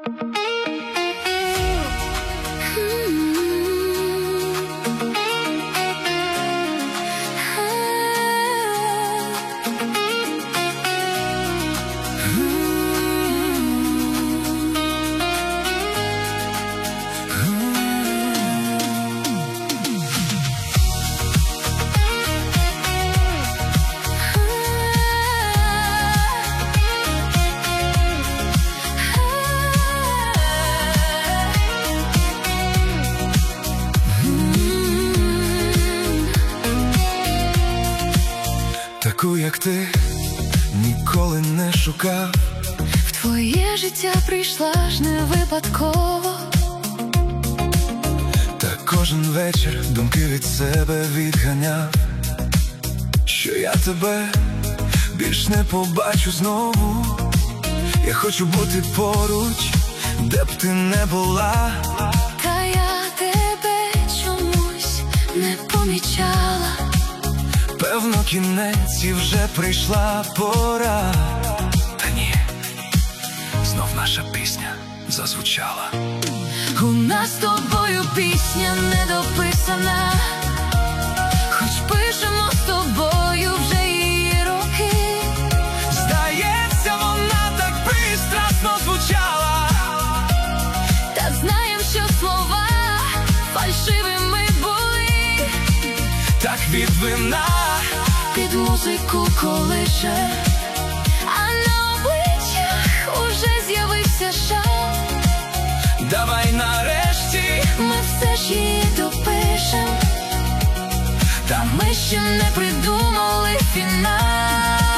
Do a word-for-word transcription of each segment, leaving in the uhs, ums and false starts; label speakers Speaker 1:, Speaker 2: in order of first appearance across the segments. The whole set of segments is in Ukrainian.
Speaker 1: Таку, як ти, ніколи не шукав.
Speaker 2: В твоє життя прийшла ж не випадково.
Speaker 1: Та кожен вечір думки від себе відганяв, що я тебе більш не побачу знову. Я хочу бути поруч, де б ти не була.
Speaker 2: Та я тебе чомусь не помічала.
Speaker 1: Певно, кінець і вже прийшла пора. Та ні, знов наша пісня зазвучала.
Speaker 2: У нас з тобою пісня не дописана, хоч пишемо з тобою вже її роки.
Speaker 1: Здається, вона так пристрасно звучала.
Speaker 2: Та знаєм, що слова фальшивими були.
Speaker 1: Так від вина
Speaker 2: під музику колише, а на обличчях уже з'явився шал.
Speaker 1: Давай нарешті
Speaker 2: ми все ж її допишем,
Speaker 1: та
Speaker 2: ми ще не придумали фінал.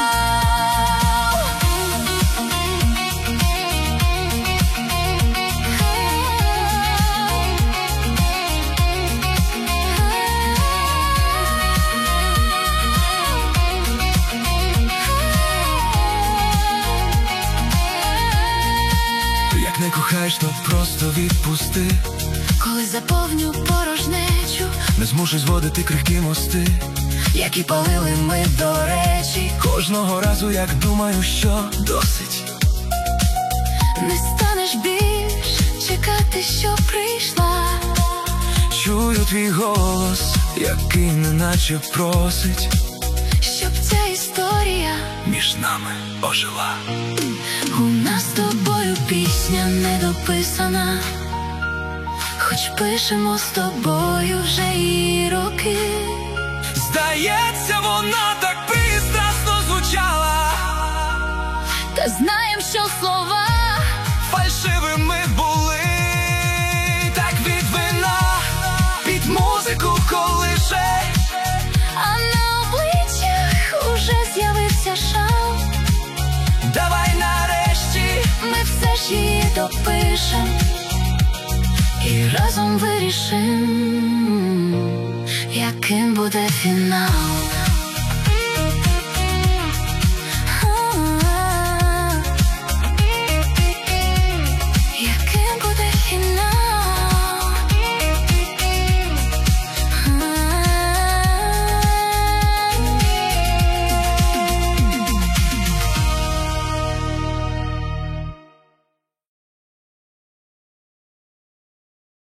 Speaker 1: Як не кохаєш, то просто відпусти.
Speaker 2: Коли заповню порожнечу,
Speaker 1: не змушуй зводити крихкі мости,
Speaker 2: які палили ми до речі.
Speaker 1: Кожного разу, як думаю, що досить.
Speaker 2: Не станеш більш чекати, що прийшла.
Speaker 1: Чую твій голос, який неначе просить,
Speaker 2: щоб ця історія
Speaker 1: між нами ожила.
Speaker 2: У нас з тобою пісня не дописана, хоч пишемо з тобою вже її роки.
Speaker 1: Здається, вона так пристрасно звучала.
Speaker 2: Та знаєм, що слова
Speaker 1: фальшивими були. Так від вина під музику колише,
Speaker 2: а на обличчях уже з'явився шал.
Speaker 1: Давай нарешті
Speaker 2: ми все ж її допишем і разом вирішим, яким буде фінал.